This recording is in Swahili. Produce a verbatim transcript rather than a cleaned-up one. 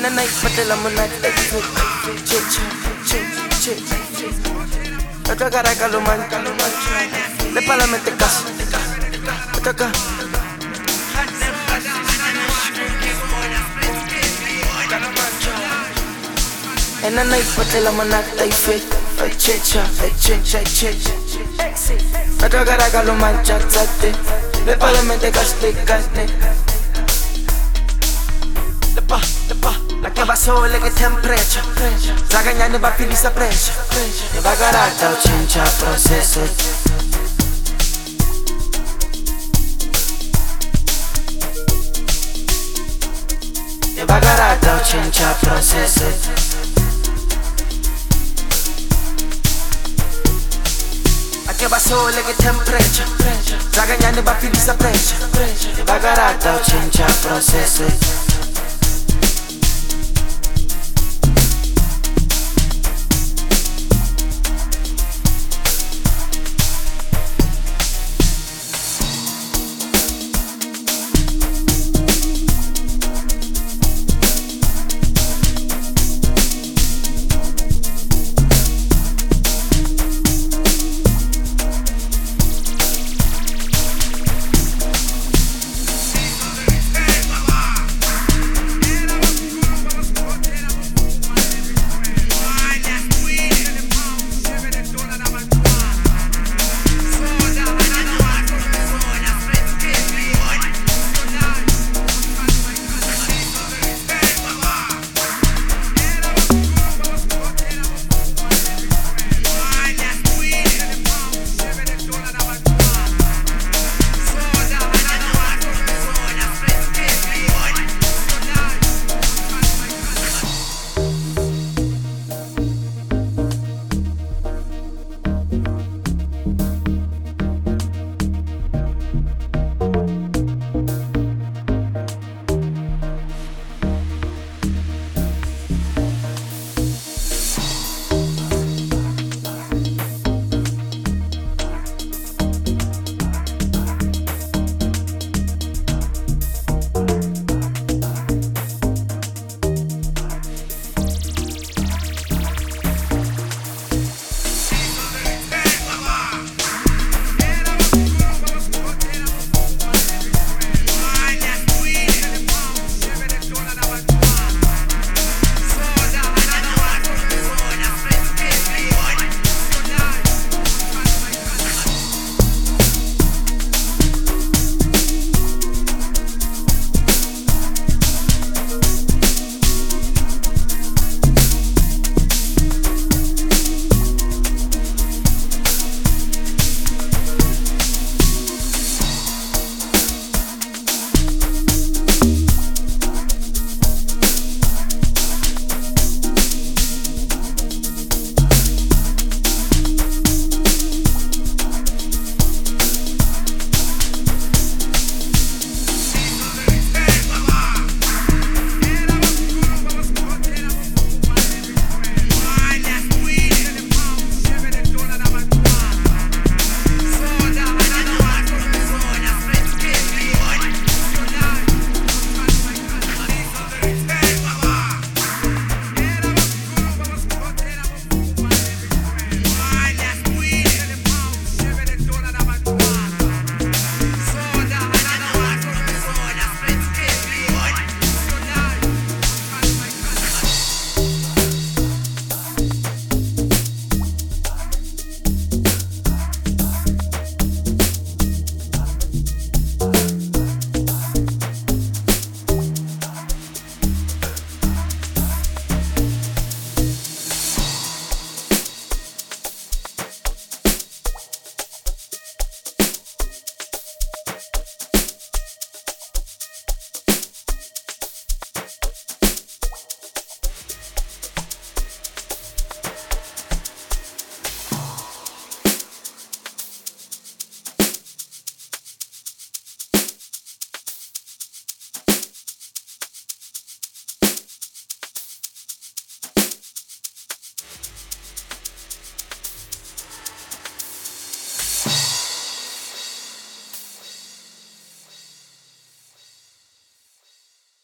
And the night patela mona chit chit chit chit Otra cara caluman Le palamente cas Otra cara And the night patela mona fit chit chit chit chit Otra cara caluman chatate Le palamente cas te casne Lepa, lepa, la che va sole che temperature Zaganya ne va finisa pressure Ne va garata o change process Ne va garata o change process La che va sole che temperature Zaganya ne va finisa pressure Ne va garata o change process